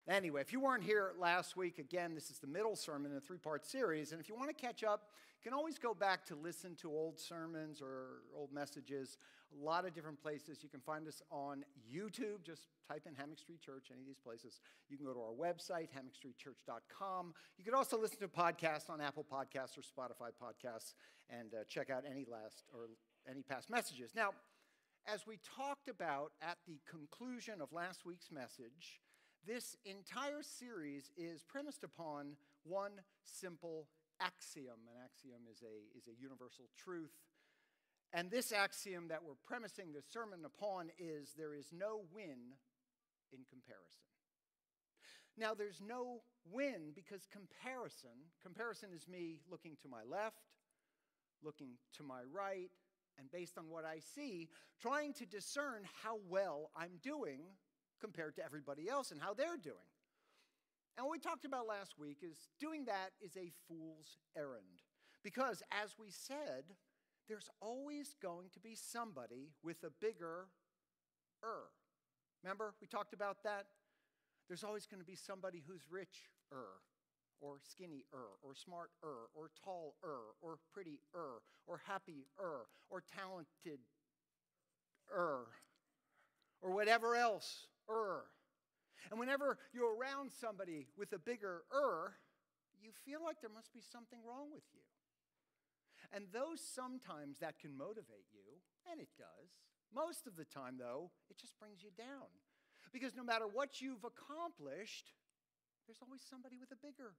Anyway, if you weren't here last week, again, this is the middle sermon in a three-part series. And if you want to catch up, you can always go back to listen to old sermons or old messages. A lot of different places. You can find us on YouTube. Just type in Hammock Street Church, any of these places. You can go to our website, hammockstreetchurch.com. You can also listen to podcasts on Apple Podcasts or Spotify Podcasts and check out any past messages. Now, as we talked about at the conclusion of last week's message, this entire series is premised upon one simple axiom. An axiom is a universal truth. And this axiom that we're premising this sermon upon is there is no win in comparison. Now, there's no win because comparison is me looking to my left, looking to my right, and based on what I see, trying to discern how well I'm doing compared to everybody else and how they're doing. And what we talked about last week is doing that is a fool's errand. Because, as we said, there's always going to be somebody with a bigger Remember, we talked about that? There's always going to be somebody who's richer, or skinnier, or smarter, or taller, or prettier, or happier, or talented, or whatever else. And whenever you're around somebody with a bigger you feel like there must be something wrong with you. And though sometimes that can motivate you, and it does, most of the time, though, it just brings you down. Because no matter what you've accomplished, there's always somebody with a bigger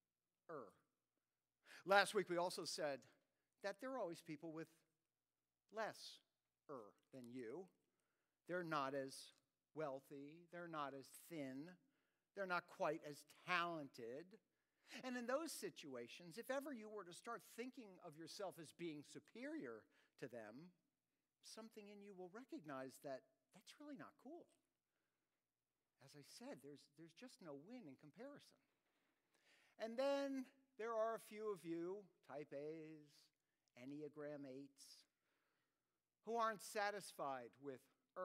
Last week, we also said that there are always people with less than you. They're not as wealthy, they're not as thin, they're not quite as talented. And in those situations, if ever you were to start thinking of yourself as being superior to them, something in you will recognize that that's really not cool. As I said, there's just no win in comparison. And then there are a few of you, type A's, Enneagram 8s, who aren't satisfied with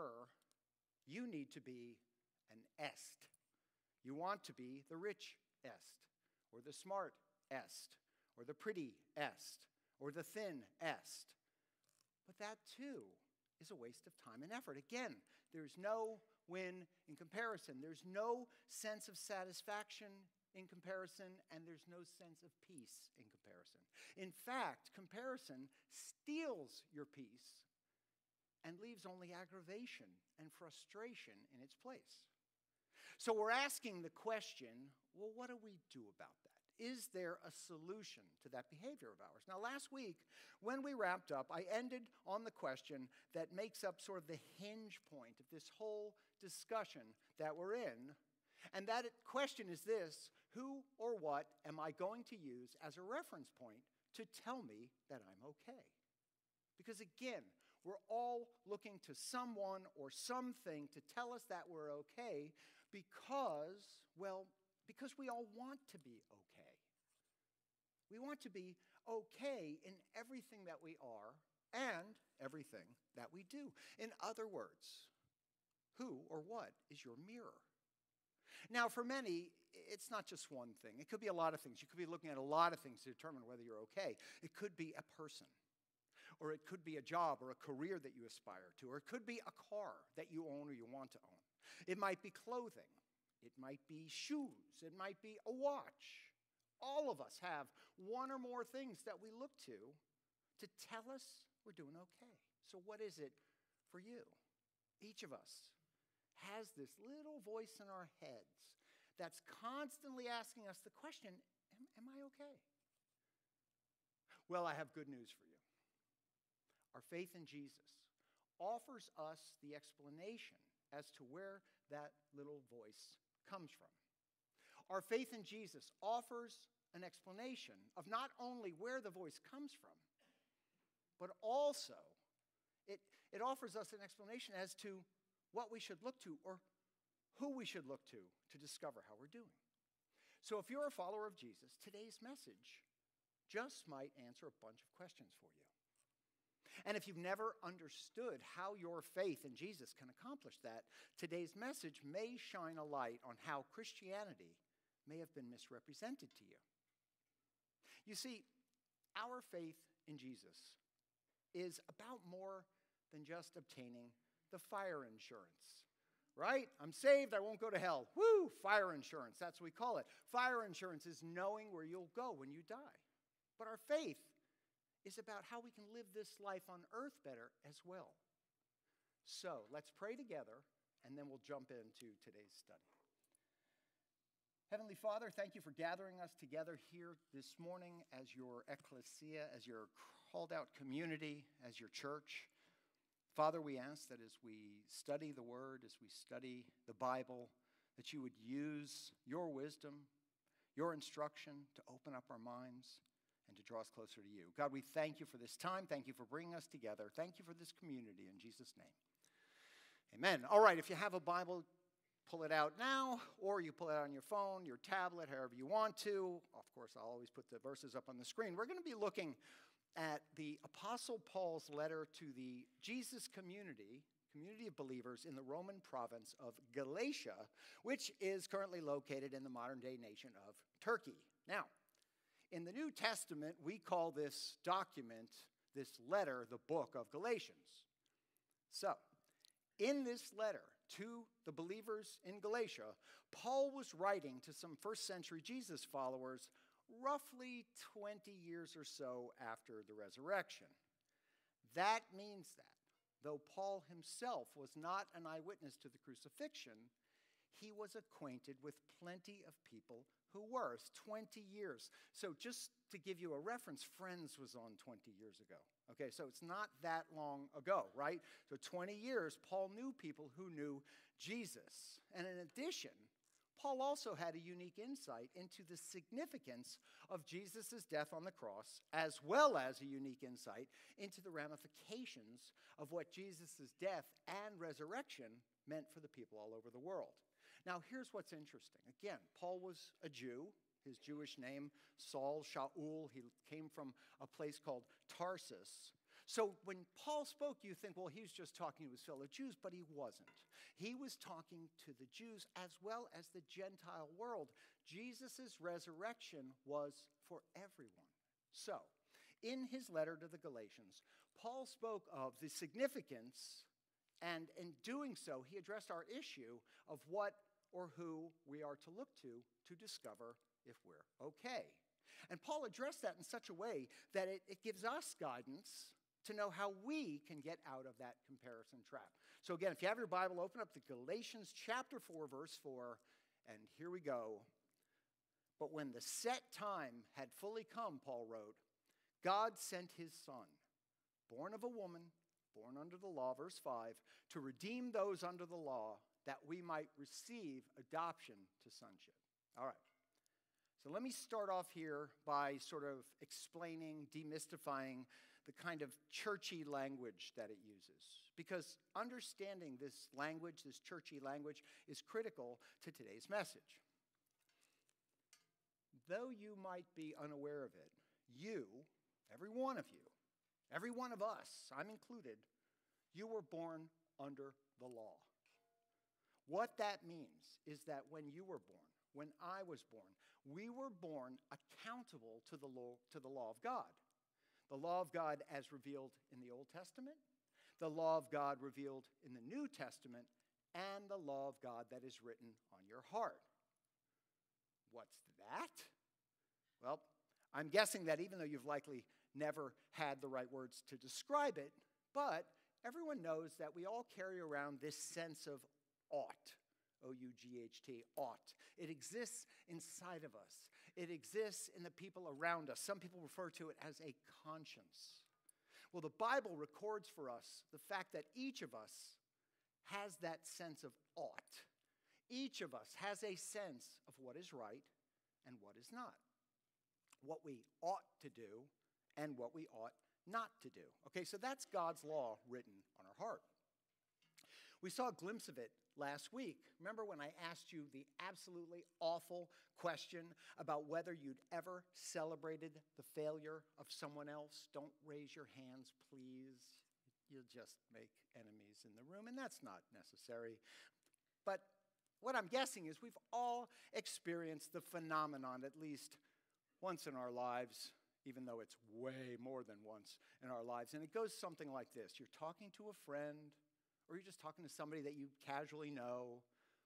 You need to be an est. You want to be the rich est, or the smart est, or the pretty est, or the thin est. But that too is a waste of time and effort. Again, there's no win in comparison. There's no sense of satisfaction in comparison, and there's no sense of peace in comparison. In fact, comparison steals your peace and leaves only aggravation and frustration in its place. So we're asking the question, well, what do we do about that? Is there a solution to that behavior of ours? Now, last week, when we wrapped up, I ended on the question that makes up sort of the hinge point of this whole discussion that we're in. And that question is this: who or what am I going to use as a reference point to tell me that I'm okay? Because again, we're all looking to someone or something to tell us that we're okay because we all want to be okay. We want to be okay in everything that we are and everything that we do. In other words, who or what is your mirror? Now, for many, it's not just one thing. It could be a lot of things. You could be looking at a lot of things to determine whether you're okay. It could be a person, or it could be a job or a career that you aspire to, or it could be a car that you own or you want to own. It might be clothing. It might be shoes. It might be a watch. All of us have one or more things that we look to tell us we're doing okay. So what is it for you? Each of us has this little voice in our heads that's constantly asking us the question, am I okay? Well, I have good news for you. Our faith in Jesus offers us the explanation as to where that little voice comes from. Our faith in Jesus offers an explanation of not only where the voice comes from, but also it offers us an explanation as to what we should look to or who we should look to discover how we're doing. So if you're a follower of Jesus, today's message just might answer a bunch of questions for you. And if you've never understood how your faith in Jesus can accomplish that, today's message may shine a light on how Christianity may have been misrepresented to you. You see, our faith in Jesus is about more than just obtaining the fire insurance, right? I'm saved, I won't go to hell. Woo, fire insurance, that's what we call it. Fire insurance is knowing where you'll go when you die. But our faith is about how we can live this life on earth better as well. So let's pray together, and then we'll jump into today's study. Heavenly Father, thank you for gathering us together here this morning as your ecclesia, as your called out community, as your church. Father, we ask that as we study the Word, as we study the Bible, that you would use your wisdom, your instruction to open up our minds and to draw us closer to you. God, we thank you for this time. Thank you for bringing us together. Thank you for this community in Jesus' name. Amen. All right, if you have a Bible, pull it out now, or you pull it out on your phone, your tablet, however you want to. Of course, I'll always put the verses up on the screen. We're going to be looking at the Apostle Paul's letter to the Jesus community of believers in the Roman province of Galatia, which is currently located in the modern-day nation of Turkey. Now, in the New Testament, we call this document, this letter, the book of Galatians. So, in this letter to the believers in Galatia, Paul was writing to some first century Jesus followers roughly 20 years or so after the resurrection. That means that, though Paul himself was not an eyewitness to the crucifixion, he was acquainted with plenty of people who were. It's 20 years. So just to give you a reference, Friends was on 20 years ago. Okay, so it's not that long ago, right? So 20 years, Paul knew people who knew Jesus. And in addition, Paul also had a unique insight into the significance of Jesus' death on the cross, as well as a unique insight into the ramifications of what Jesus' death and resurrection meant for the people all over the world. Now, here's what's interesting. Again, Paul was a Jew. His Jewish name, Saul, Shaul, he came from a place called Tarsus. So when Paul spoke, you think, well, he was just talking to his fellow Jews, but he wasn't. He was talking to the Jews as well as the Gentile world. Jesus' resurrection was for everyone. So, in his letter to the Galatians, Paul spoke of the significance, and in doing so, he addressed our issue of what or who we are to look to discover if we're okay. And Paul addressed that in such a way that it gives us guidance to know how we can get out of that comparison trap. So again, if you have your Bible, open up to Galatians chapter 4, verse 4, and here we go. But when the set time had fully come, Paul wrote, God sent his Son, born of a woman, born under the law, verse 5, to redeem those under the law, that we might receive adoption to sonship. All right. So let me start off here by sort of explaining, demystifying the kind of churchy language that it uses. Because understanding this language, this churchy language, is critical to today's message. Though you might be unaware of it, you, every one of us, I'm included, you were born under the law. What that means is that when you were born, when I was born, we were born accountable to the law of God. The law of God as revealed in the Old Testament, the law of God revealed in the New Testament, and the law of God that is written on your heart. What's that? Well, I'm guessing that even though you've likely never had the right words to describe it, but everyone knows that we all carry around this sense of ought, O-U-G-H-T, ought. It exists inside of us. It exists in the people around us. Some people refer to it as a conscience. Well, the Bible records for us the fact that each of us has that sense of ought. Each of us has a sense of what is right and what is not, what we ought to do and what we ought not to do. Okay, so that's God's law written on our heart. We saw a glimpse of it last week. Remember when I asked you the absolutely awful question about whether you'd ever celebrated the failure of someone else? Don't raise your hands, please. You'll just make enemies in the room, and that's not necessary. But what I'm guessing is we've all experienced the phenomenon at least once in our lives, even though it's way more than once in our lives. And it goes something like this. You're talking to a friend, or you're just talking to somebody that you casually know.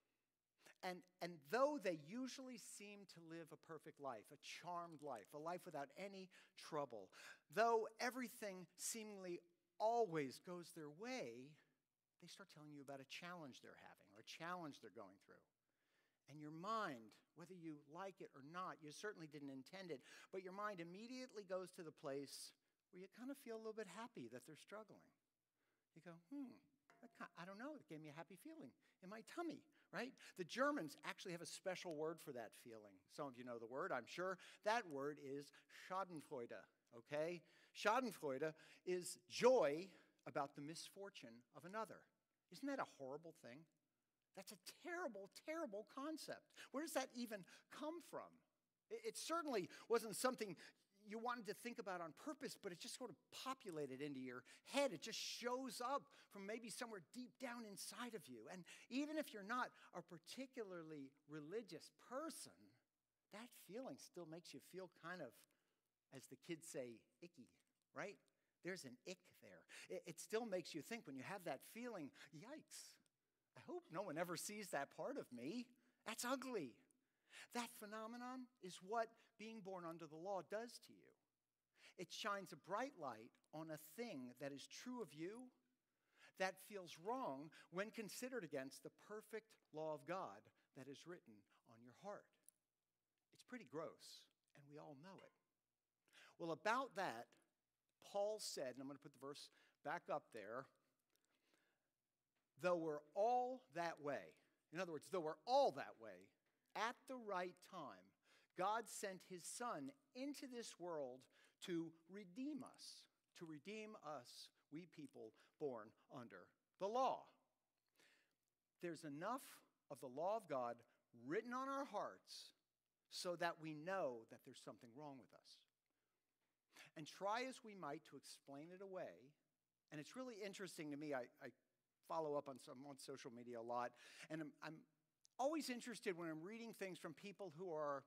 And though they usually seem to live a perfect life, a charmed life, a life without any trouble, though everything seemingly always goes their way, they start telling you about a challenge they're having or a challenge they're going through. And your mind, whether you like it or not, you certainly didn't intend it, but your mind immediately goes to the place where you kind of feel a little bit happy that they're struggling. You go, I don't know, it gave me a happy feeling in my tummy, right? The Germans actually have a special word for that feeling. Some of you know the word, I'm sure. That word is Schadenfreude, okay? Schadenfreude is joy about the misfortune of another. Isn't that a horrible thing? That's a terrible, terrible concept. Where does that even come from? It certainly wasn't something you wanted to think about on purpose, but it just sort of populated into your head. It just shows up from maybe somewhere deep down inside of you. And even if you're not a particularly religious person, that feeling still makes you feel kind of, as the kids say, icky, right? There's an ick there. It still makes you think when you have that feeling, yikes. I hope no one ever sees that part of me. That's ugly. That phenomenon is what being born under the law does to you. It shines a bright light on a thing that is true of you that feels wrong when considered against the perfect law of God that is written on your heart. It's pretty gross, and we all know it. Well, about that, Paul said, and I'm going to put the verse back up there, though we're all that way, in other words, though we're all that way, at the right time, God sent his Son into this world to redeem us, we people born under the law. There's enough of the law of God written on our hearts so that we know that there's something wrong with us. And try as we might to explain it away, and it's really interesting to me, I follow up on social media a lot, and I'm always interested when I'm reading things from people who are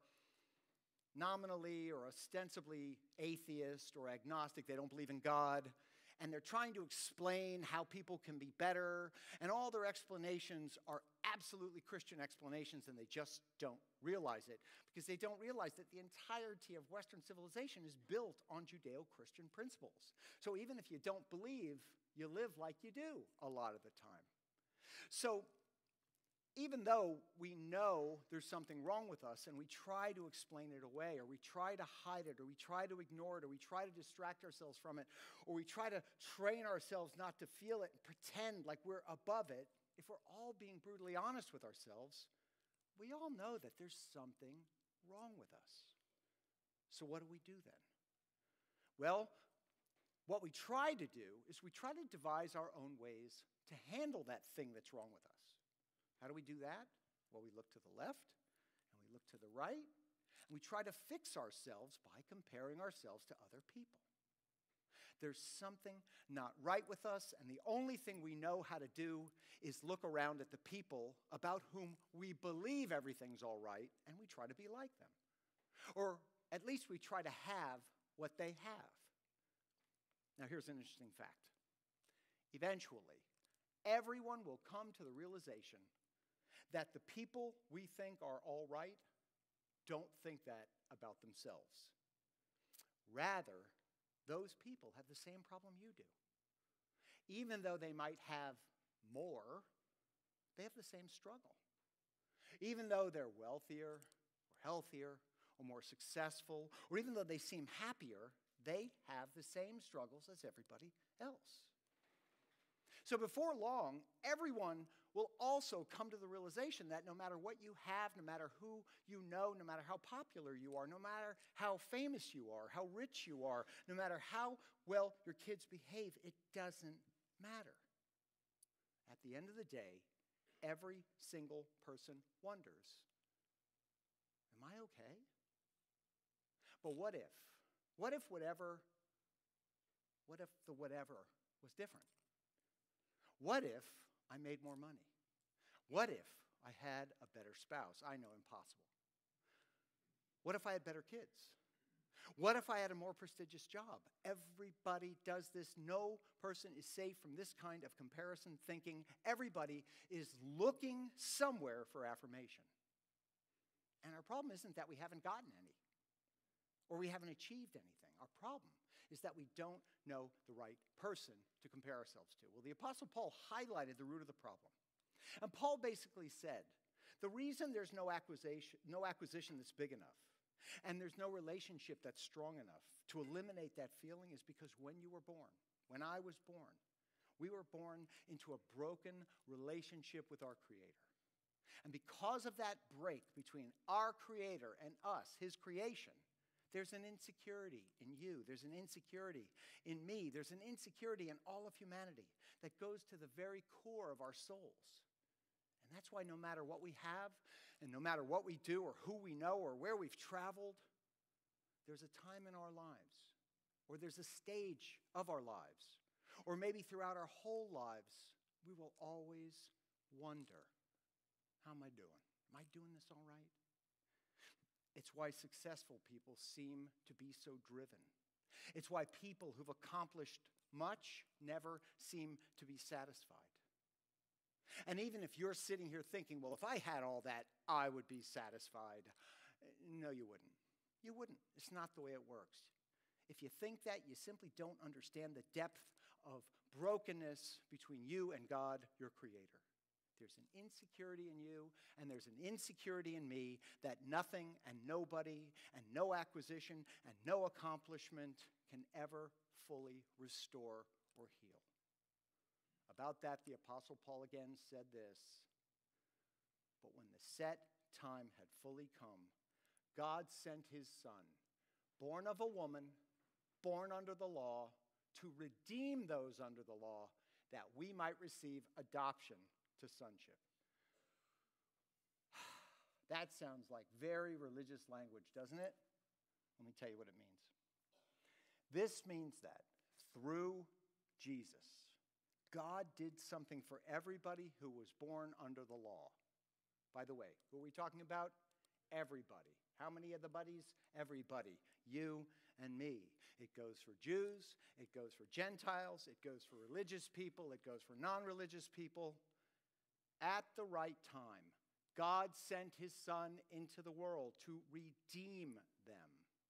nominally or ostensibly atheist or agnostic. They don't believe in God, and they're trying to explain how people can be better, and all their explanations are absolutely Christian explanations, and they just don't realize it, because they don't realize that the entirety of Western civilization is built on Judeo-Christian principles. So even if you don't believe, you live like you do a lot of the time. So even though we know there's something wrong with us and we try to explain it away, or we try to hide it, or we try to ignore it, or we try to distract ourselves from it, or we try to train ourselves not to feel it and pretend like we're above it, if we're all being brutally honest with ourselves, we all know that there's something wrong with us. So what do we do then? Well, what we try to do is we try to devise our own ways to handle that thing that's wrong with us. How do we do that? Well, we look to the left and we look to the right, and we try to fix ourselves by comparing ourselves to other people. There's something not right with us, and the only thing we know how to do is look around at the people about whom we believe everything's all right, and we try to be like them. Or at least we try to have what they have. Now, here's an interesting fact. Eventually, everyone will come to the realization that the people we think are all right don't think that about themselves. Rather, those people have the same problem you do. Even though they might have more, they have the same struggle. Even though they're wealthier or healthier or more successful, or even though they seem happier, they have the same struggles as everybody else. So before long, everyone will also come to the realization that no matter what you have, no matter who you know, no matter how popular you are, no matter how famous you are, how rich you are, no matter how well your kids behave, it doesn't matter. At the end of the day, every single person wonders, am I okay? But what if? What if the whatever was different? What if I made more money? What if I had a better spouse? I know, impossible. What if I had better kids? What if I had a more prestigious job? Everybody does this. No person is safe from this kind of comparison thinking. Everybody is looking somewhere for affirmation. And our problem isn't that we haven't gotten any or we haven't achieved anything. Our problem is that we don't know the right person to compare ourselves to. Well, the Apostle Paul highlighted the root of the problem. And Paul basically said, the reason there's no acquisition that's big enough, and there's no relationship that's strong enough to eliminate that feeling is because when you were born, when I was born, we were born into a broken relationship with our Creator. And because of that break between our Creator and us, His creation, there's an insecurity in you. There's an insecurity in me. There's an insecurity in all of humanity that goes to the very core of our souls. And that's why no matter what we have, and no matter what we do, or who we know, or where we've traveled, there's a time in our lives, or there's a stage of our lives, or maybe throughout our whole lives, we will always wonder, how am I doing? Am I doing this all right? It's why successful people seem to be so driven. It's why people who've accomplished much never seem to be satisfied. And even if you're sitting here thinking, well, if I had all that, I would be satisfied. No, you wouldn't. You wouldn't. It's not the way it works. If you think that, you simply don't understand the depth of brokenness between you and God, your Creator. There's an insecurity in you, and there's an insecurity in me that nothing and nobody and no acquisition and no accomplishment can ever fully restore or heal. About that, the Apostle Paul again said this, but when the set time had fully come, God sent His Son, born of a woman, born under the law, to redeem those under the law, that we might receive adoption to sonship. That sounds like very religious language, doesn't it? Let me tell you what it means. This means that through Jesus, God did something for everybody who was born under the law. By the way, who are we talking about? Everybody. How many of the buddies? Everybody. You and me. It goes for Jews. It goes for Gentiles. It goes for religious people. It goes for non-religious people. At the right time, God sent His Son into the world to redeem them.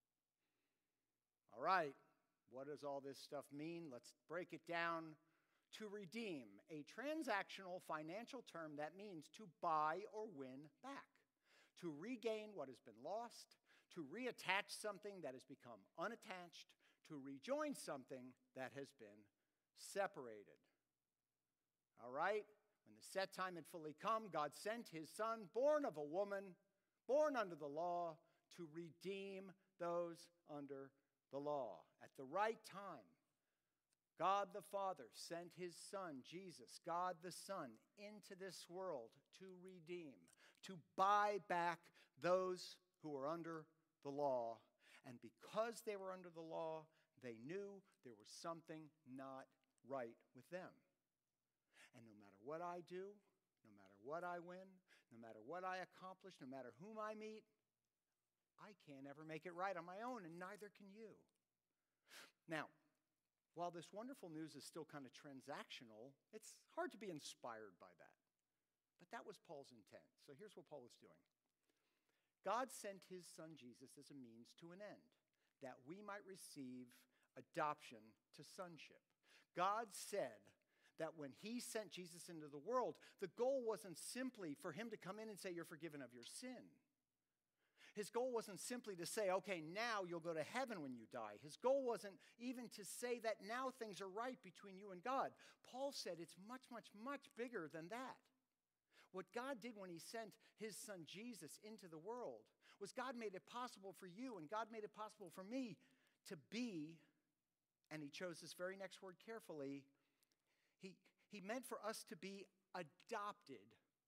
All right, what does all this stuff mean? Let's break it down. To redeem, a transactional financial term that means to buy or win back, to regain what has been lost, to reattach something that has become unattached, to rejoin something that has been separated. All right? When the set time had fully come, God sent His Son, born of a woman, born under the law, to redeem those under the law. At the right time, God the Father sent His Son, Jesus, God the Son, into this world to redeem, to buy back those who were under the law. And because they were under the law, they knew there was something not right with them. And no matter what I do, no matter what I win, no matter what I accomplish, no matter whom I meet, I can't ever make it right on my own, and neither can you. Now, while this wonderful news is still kind of transactional, it's hard to be inspired by that. But that was Paul's intent. So here's what Paul was doing. God sent His Son Jesus as a means to an end, that we might receive adoption to sonship. God said that when He sent Jesus into the world, the goal wasn't simply for Him to come in and say, you're forgiven of your sin. His goal wasn't simply to say, okay, now you'll go to heaven when you die. His goal wasn't even to say that now things are right between you and God. Paul said it's much, much, much bigger than that. What God did when He sent His Son Jesus into the world was God made it possible for you and God made it possible for me to be, and He chose this very next word carefully, He meant for us to be adopted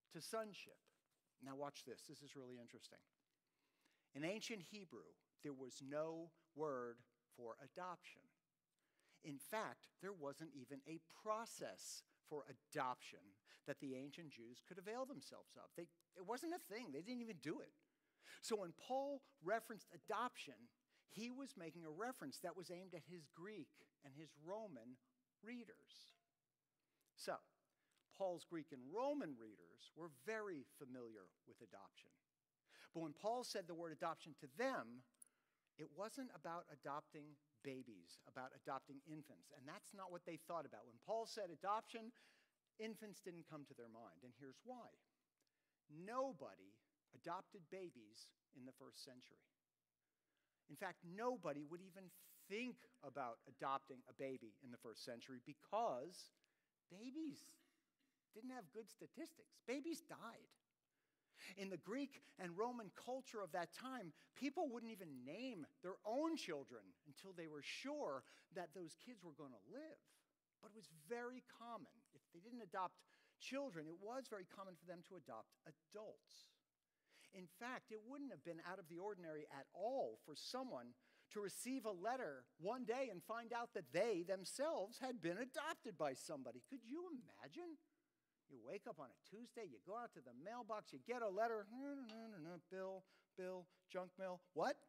to sonship. Now watch this. This is really interesting. In ancient Hebrew, there was no word for adoption. In fact, there wasn't even a process for adoption that the ancient Jews could avail themselves of. It wasn't a thing. They didn't even do it. So when Paul referenced adoption, he was making a reference that was aimed at his Greek and his Roman readers. So, Paul's Greek and Roman readers were very familiar with adoption. But when Paul said the word adoption to them, it wasn't about adopting babies, about adopting infants. And that's not what they thought about. When Paul said adoption, infants didn't come to their mind. And here's why. Nobody adopted babies in the first century. In fact, nobody would even think about adopting a baby in the first century because babies didn't have good statistics. Babies died. In the Greek and Roman culture of that time, people wouldn't even name their own children until they were sure that those kids were going to live. But it was very common. If they didn't adopt children, it was very common for them to adopt adults. In fact, it wouldn't have been out of the ordinary at all for someone to receive a letter one day and find out that they themselves had been adopted by somebody. Could you imagine? You wake up on a Tuesday, you go out to the mailbox, you get a letter, Bill, junk mail. What?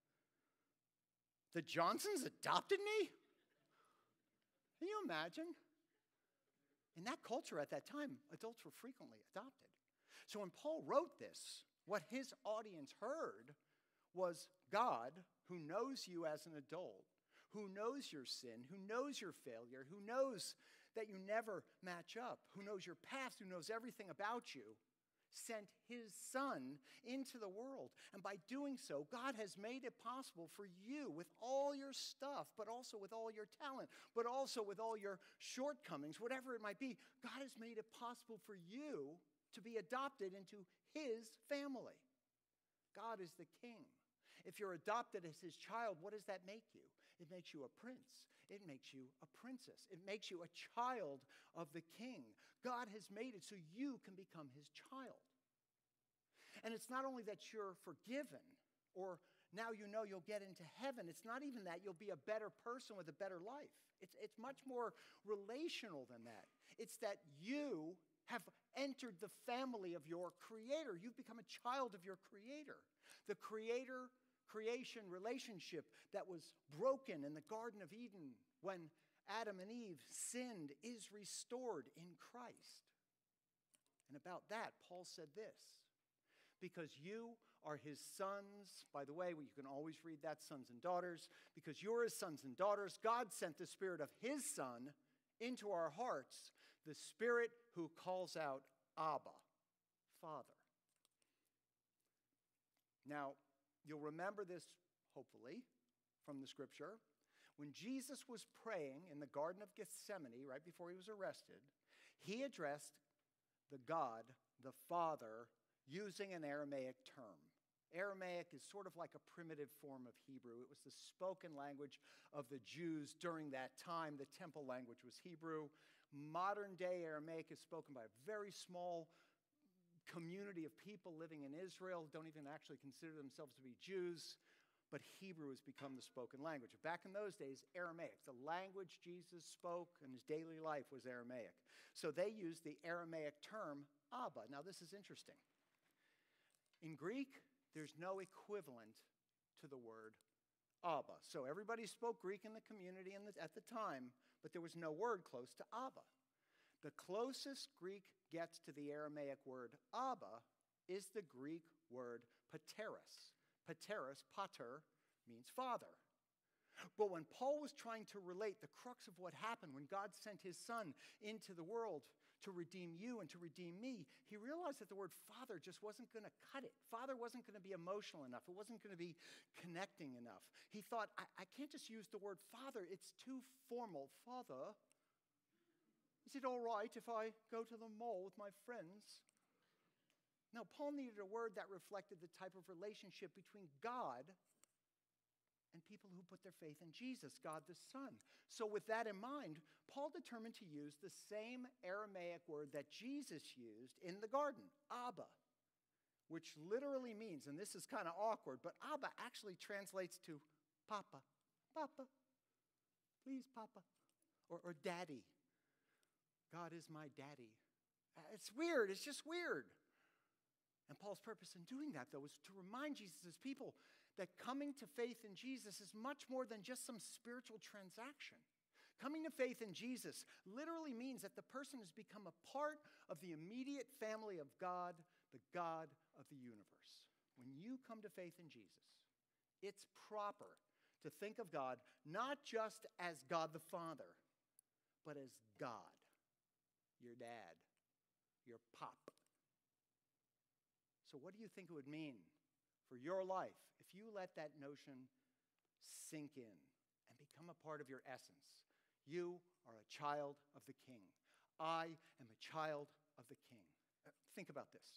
The Johnsons adopted me? Can you imagine? In that culture at that time, adults were frequently adopted. So when Paul wrote this, what his audience heard was God, who knows you as an adult, who knows your sin, who knows your failure, who knows that you never match up, who knows your past, who knows everything about you, sent his son into the world. And by doing so, God has made it possible for you with all your stuff, but also with all your talent, but also with all your shortcomings, whatever it might be. God has made it possible for you to be adopted into his family. God is the king. If you're adopted as his child, what does that make you? It makes you a prince. It makes you a princess. It makes you a child of the king. God has made it so you can become his child. And it's not only that you're forgiven, or now you know you'll get into heaven. It's not even that you'll be a better person with a better life. It's much more relational than that. It's that you have entered the family of your Creator. You've become a child of your Creator. The Creator-creation relationship that was broken in the Garden of Eden when Adam and Eve sinned is restored in Christ. And about that, Paul said this: because you are his sons. By the way, you can always read that, sons and daughters. Because you're his sons and daughters, God sent the Spirit of his Son into our hearts, the Spirit who calls out, Abba, Father. Now, you'll remember this, hopefully, from the scripture. When Jesus was praying in the Garden of Gethsemane, right before he was arrested, he addressed the God, the Father, using an Aramaic term. Aramaic is sort of like a primitive form of Hebrew. It was the spoken language of the Jews during that time. The temple language was Hebrew. Modern-day Aramaic is spoken by a very small community of people living in Israel, don't even actually consider themselves to be Jews, but Hebrew has become the spoken language. Back in those days, Aramaic, the language Jesus spoke in his daily life, was Aramaic. So they used the Aramaic term Abba. Now this is interesting. In Greek, there's no equivalent to the word Abba. So everybody spoke Greek in the community at the time, but there was no word close to Abba. The closest Greek gets to the Aramaic word Abba is the Greek word pateros. Pateros, pater, means father. But when Paul was trying to relate the crux of what happened when God sent his Son into the world to redeem you and to redeem me, he realized that the word father just wasn't going to cut it. Father wasn't going to be emotional enough. It wasn't going to be connecting enough. He thought, I can't just use the word father. It's too formal. Father, is it all right if I go to the mall with my friends? No, Paul needed a word that reflected the type of relationship between God and people who put their faith in Jesus, God the Son. So with that in mind, Paul determined to use the same Aramaic word that Jesus used in the garden, Abba, which literally means, and this is kind of awkward, but Abba actually translates to Papa. Papa. Please, Papa. Or Daddy. God is my daddy. It's weird. It's just weird. And Paul's purpose in doing that, though, is to remind Jesus' people that coming to faith in Jesus is much more than just some spiritual transaction. Coming to faith in Jesus literally means that the person has become a part of the immediate family of God, the God of the universe. When you come to faith in Jesus, it's proper to think of God not just as God the Father, but as God, your dad, your pop. So what do you think it would mean for your life if you let that notion sink in and become a part of your essence? You are a child of the King. I am a child of the King. Think about this.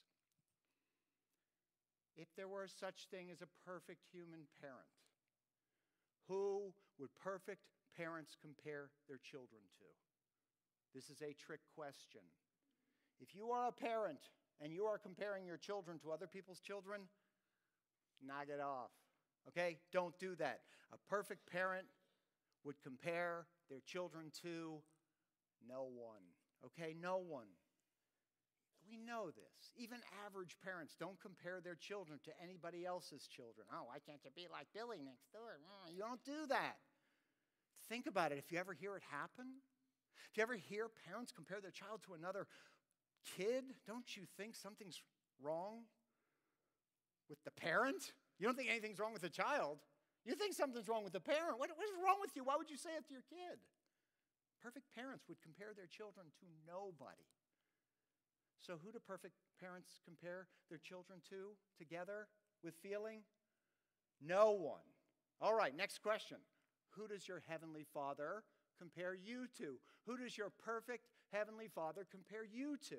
If there were such thing as a perfect human parent, who would perfect parents compare their children to? This is a trick question. If you are a parent and you are comparing your children to other people's children, knock it off. Okay? Don't do that. A perfect parent would compare their children to no one. Okay? No one. We know this. Even average parents don't compare their children to anybody else's children. Oh, why can't you be like Billy next door? You don't do that. Think about it. If you ever hear it happen, if you ever hear parents compare their child to another kid, don't you think something's wrong with the parent? You don't think anything's wrong with the child. You think something's wrong with the parent. What is wrong with you? Why would you say it to your kid? Perfect parents would compare their children to nobody. So who do perfect parents compare their children to together with feeling? No one. All right, next question. Who does your heavenly Father compare you to? Who does your perfect heavenly Father compare you to?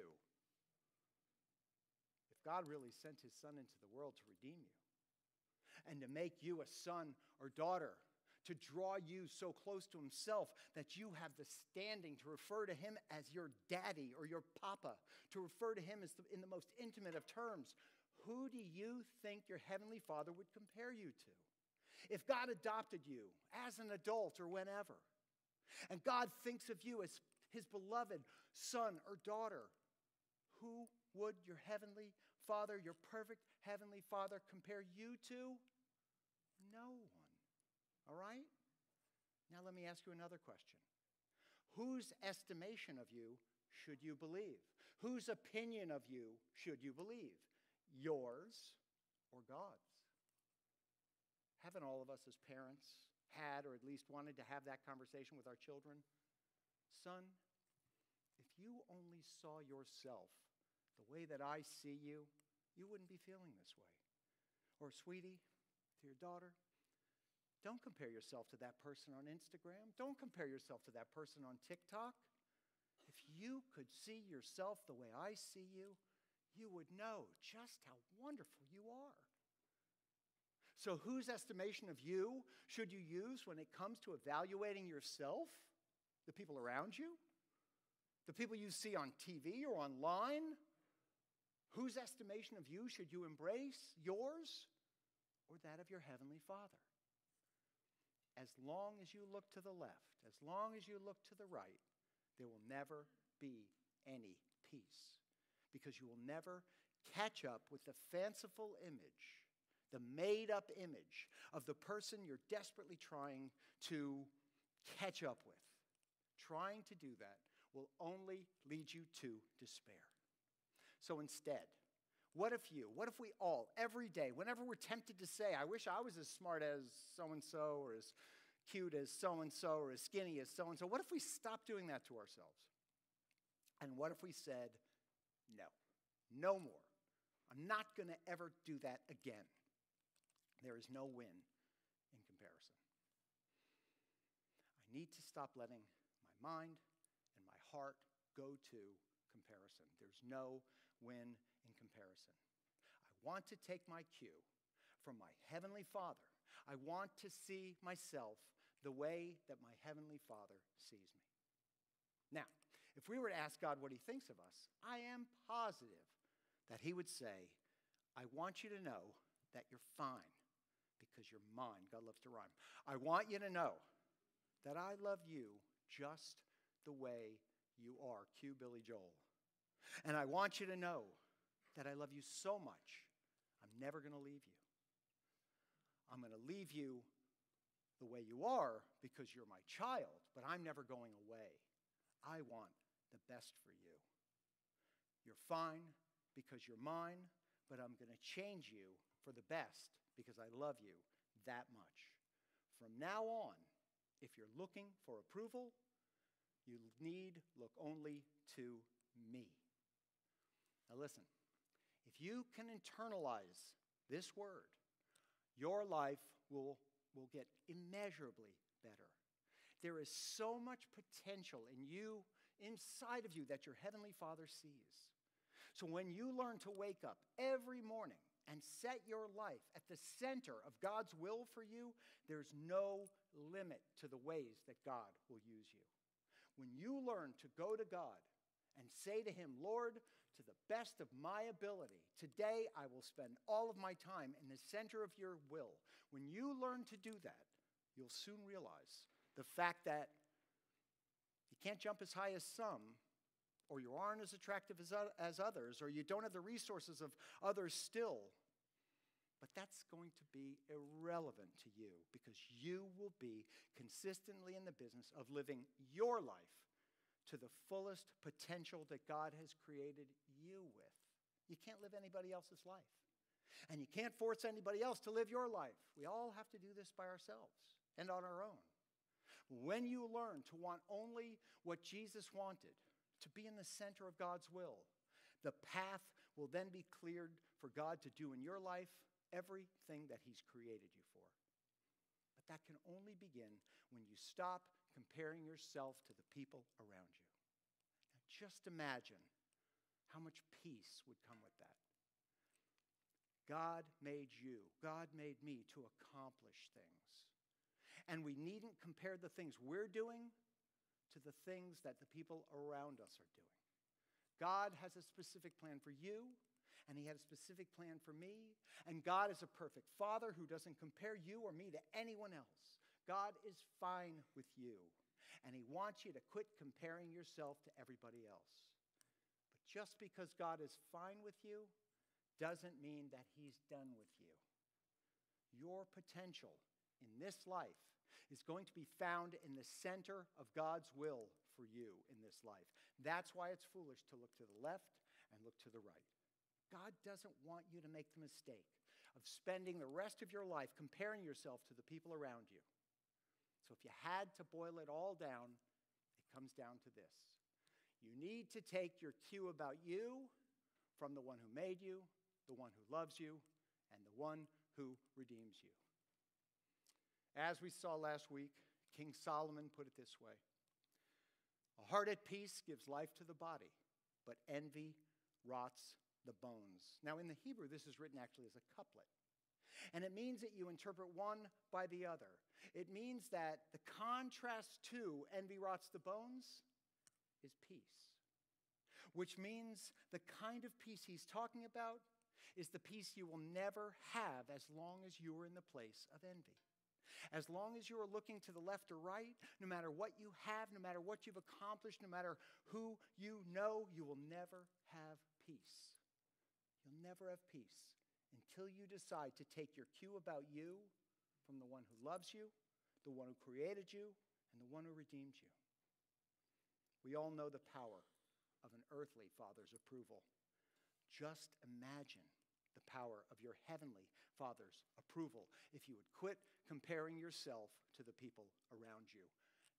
If God really sent his Son into the world to redeem you and to make you a son or daughter, to draw you so close to himself that you have the standing to refer to him as your daddy or your papa, to refer to him as in the most intimate of terms, who do you think your heavenly Father would compare you to? If God adopted you as an adult or whenever, and God thinks of you as his beloved son or daughter, who would your heavenly Father, your perfect heavenly Father, compare you to? No one. All right? Now let me ask you another question. Whose estimation of you should you believe? Whose opinion of you should you believe? Yours or God's? Haven't all of us as parents had or at least wanted to have that conversation with our children? Son, if you only saw yourself the way that I see you, you wouldn't be feeling this way. Or sweetie, to your daughter, don't compare yourself to that person on Instagram. Don't compare yourself to that person on TikTok. If you could see yourself the way I see you, you would know just how wonderful you are. So whose estimation of you should you use when it comes to evaluating yourself? The people around you? The people you see on TV or online? Whose estimation of you should you embrace? Yours or that of your heavenly Father? As long as you look to the left, as long as you look to the right, there will never be any peace, because you will never catch up with the fanciful image, the made-up image of the person you're desperately trying to catch up with. Trying to do that will only lead you to despair. So instead, what if we all, every day, whenever we're tempted to say, I wish I was as smart as so-and-so, or as cute as so-and-so, or as skinny as so-and-so, what if we stopped doing that to ourselves? And what if we said, no more. I'm not going to ever do that again. There is no win in comparison. I need to stop letting my mind and my heart go to comparison. There's no win in comparison. I want to take my cue from my heavenly Father. I want to see myself the way that my Heavenly Father sees me. Now, if we were to ask God what he thinks of us, I am positive that he would say, I want you to know that you're fine because you're mine. God loves to rhyme. I want you to know that I love you just the way you are. Cue Billy Joel. And I want you to know that I love you so much, I'm never going to leave you. I'm going to leave you the way you are because you're my child, but I'm never going away. I want the best for you. You're fine because you're mine, but I'm going to change you for the best because I love you that much. From now on, if you're looking for approval, you need look only to me. Now listen, if you can internalize this word, your life will get immeasurably better. There is so much potential in you, inside of you, that your Heavenly Father sees. So when you learn to wake up every morning and set your life at the center of God's will for you, there's no limit to the ways that God will use you. When you learn to go to God and say to him, Lord, to the best of my ability, today I will spend all of my time in the center of your will. When you learn to do that, you'll soon realize the fact that you can't jump as high as some, or you aren't as attractive as others, or you don't have the resources of others still. But that's going to be irrelevant to you because you will be consistently in the business of living your life to the fullest potential that God has created you with. You can't live anybody else's life. And you can't force anybody else to live your life. We all have to do this by ourselves and on our own. When you learn to want only what Jesus wanted, to be in the center of God's will, the path will then be cleared for God to do in your life everything that he's created you for. But that can only begin when you stop comparing yourself to the people around you. Now just imagine how much peace would come with that. God made you, God made me to accomplish things. And we needn't compare the things we're doing to the things that the people around us are doing. God has a specific plan for you, and he had a specific plan for me. And God is a perfect Father who doesn't compare you or me to anyone else. God is fine with you, and he wants you to quit comparing yourself to everybody else. But just because God is fine with you doesn't mean that he's done with you. Your potential in this life is going to be found in the center of God's will for you in this life. That's why it's foolish to look to the left and look to the right. God doesn't want you to make the mistake of spending the rest of your life comparing yourself to the people around you. So if you had to boil it all down, it comes down to this. You need to take your cue about you from the one who made you, the one who loves you, and the one who redeems you. As we saw last week, King Solomon put it this way: a heart at peace gives life to the body, but envy rots the bones. Now in the Hebrew, this is written actually as a couplet. And it means that you interpret one by the other. It means that the contrast to envy rots the bones is peace. Which means the kind of peace he's talking about is the peace you will never have as long as you are in the place of envy. As long as you are looking to the left or right, no matter what you have, no matter what you've accomplished, no matter who you know, you will never have peace. You'll never have peace until you decide to take your cue about you from the one who loves you, the one who created you, and the one who redeemed you. We all know the power of an earthly father's approval. Just imagine the power of your heavenly Father's approval if you would quit comparing yourself to the people around you.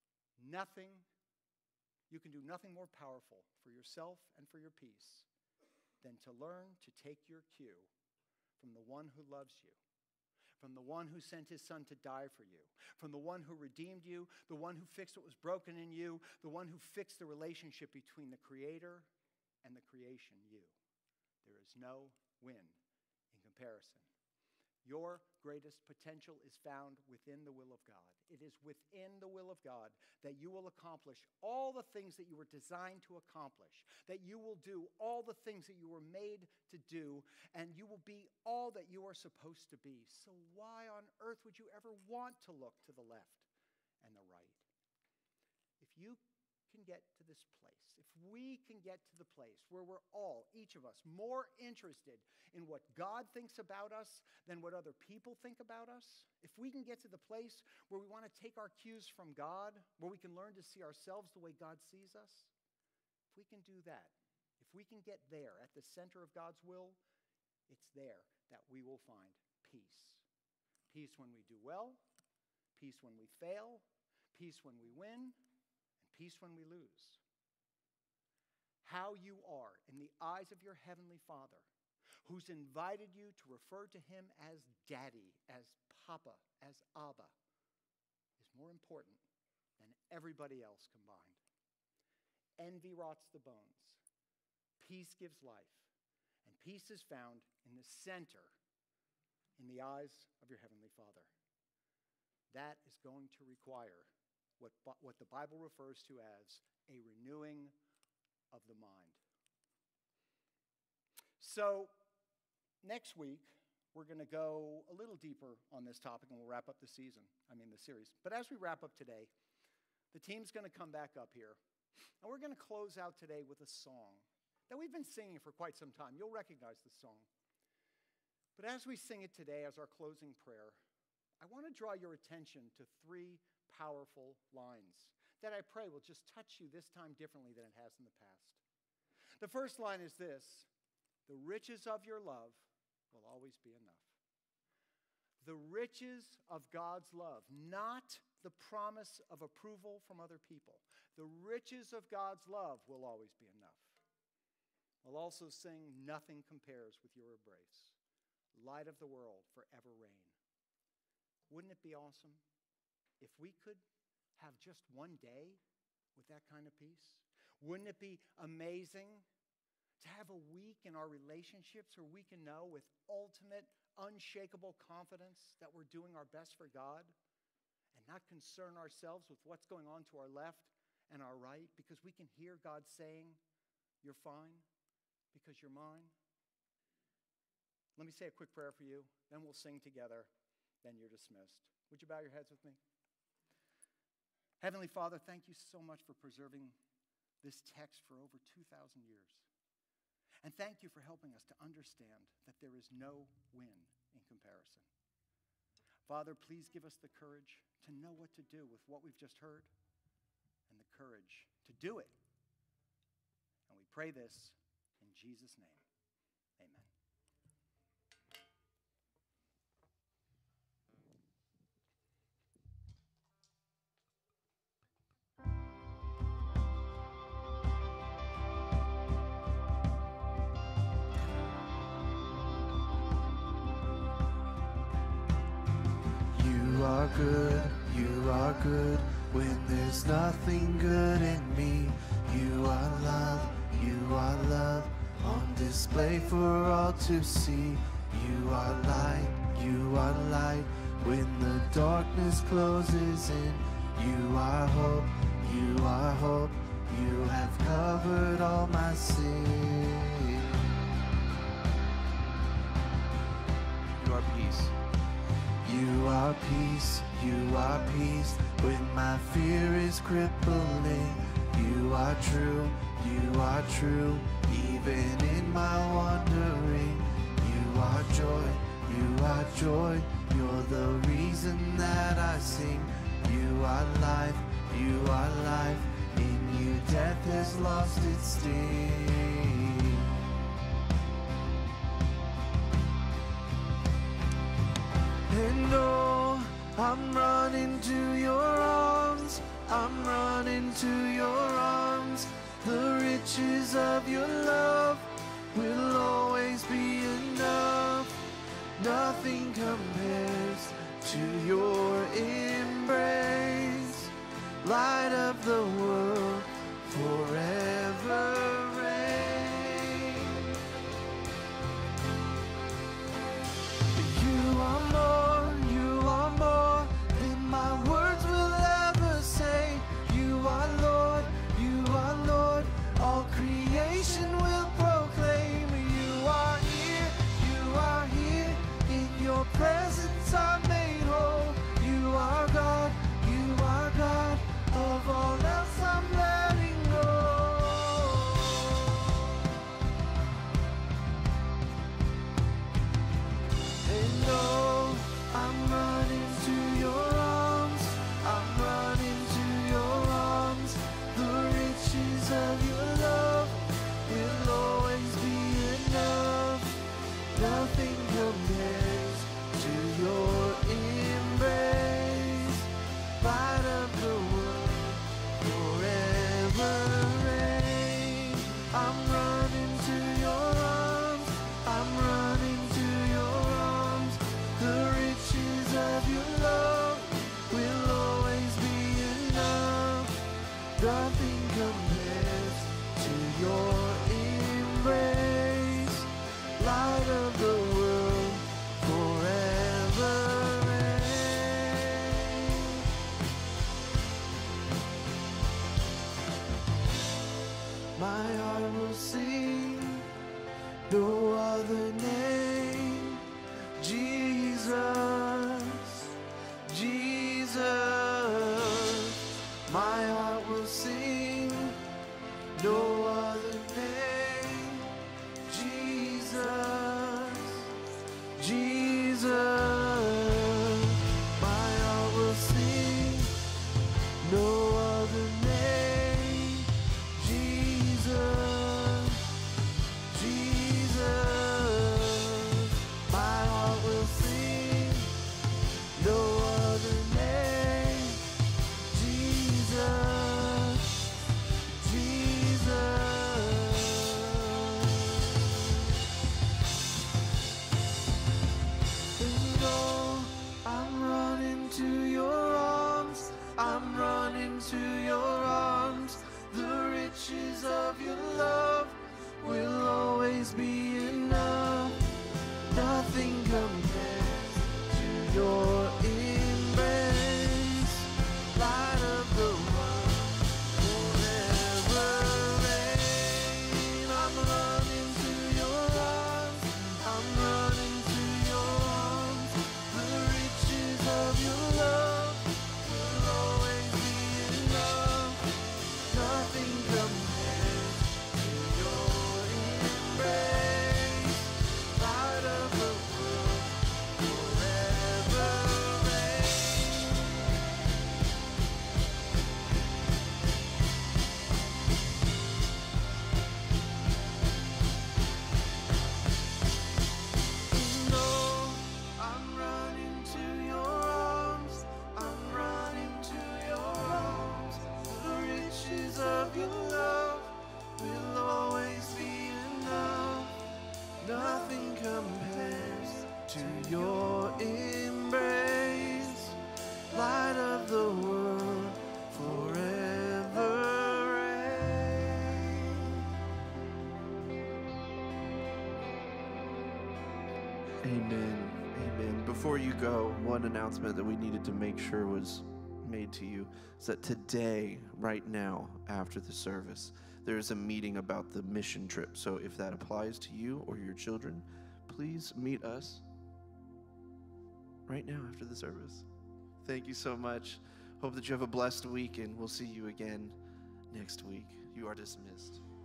You can do nothing more powerful for yourself and for your peace than to learn to take your cue from the one who loves you, from the one who sent his son to die for you, from the one who redeemed you, the one who fixed what was broken in you, the one who fixed the relationship between the Creator and the creation, you. There is no win in comparison. Your greatest potential is found within the will of God. It is within the will of God that you will accomplish all the things that you were designed to accomplish, that you will do all the things that you were made to do, and you will be all that you are supposed to be. So why on earth would you ever want to look to the left and the right? If you can get to this place, if we can get to the place where we're all, each of us, more interested in what God thinks about us than what other people think about us, if we can get to the place where we want to take our cues from God, where we can learn to see ourselves the way God sees us, if we can do that, if we can get there at the center of God's will, it's there that we will find peace. Peace when we do well, peace when we fail, peace when we win, peace when we lose. How you are in the eyes of your heavenly Father, who's invited you to refer to him as Daddy, as Papa, as Abba, is more important than everybody else combined. Envy rots the bones. Peace gives life. And peace is found in the center, in the eyes of your heavenly Father. That is going to require what the Bible refers to as a renewing of the mind. So next week, we're going to go a little deeper on this topic, and we'll wrap up the series. But as we wrap up today, the team's going to come back up here, and we're going to close out today with a song that we've been singing for quite some time. You'll recognize the song. But as we sing it today as our closing prayer, I want to draw your attention to 3 powerful lines that I pray will just touch you this time differently than it has in the past. The first line is this: the riches of your love will always be enough. The riches of God's love, not the promise of approval from other people. The riches of God's love will always be enough. We'll also sing Nothing Compares with Your Embrace. Light of the world, forever reign. Wouldn't it be awesome if we could have just one day with that kind of peace? Wouldn't it be amazing to have a week in our relationships where we can know with ultimate, unshakable confidence that we're doing our best for God and not concern ourselves with what's going on to our left and our right, because we can hear God saying, "You're fine because you're mine"? Let me say a quick prayer for you, then we'll sing together, then you're dismissed. Would you bow your heads with me? Heavenly Father, thank you so much for preserving this text for over 2,000 years. And thank you for helping us to understand that there is no win in comparison. Father, please give us the courage to know what to do with what we've just heard and the courage to do it. And we pray this in Jesus' name. Amen. You are good when there's nothing good in me. You are love on display for all to see. You are light when the darkness closes in. You are hope, you have covered all my sin. You are peace. You are peace when my fear is crippling. You are true, even in my wandering. You are joy, you're the reason that I sing. You are life, in you death has lost its sting. And oh, I'm running to your arms, The riches of your love will always be enough. Nothing compares to your embrace. Light of the world, forever reign. You are love, your love will always be enough. Nothing compares to your embrace. Light of the world, forever reign. Amen. Amen. Before you go, one announcement that we needed to make sure was made to you is that today, right now, after the service, there is a meeting about the mission trip. So if that applies to you or your children, please meet us right now after the service. Thank you so much. Hope that you have a blessed week, and we'll see you again next week. You are dismissed.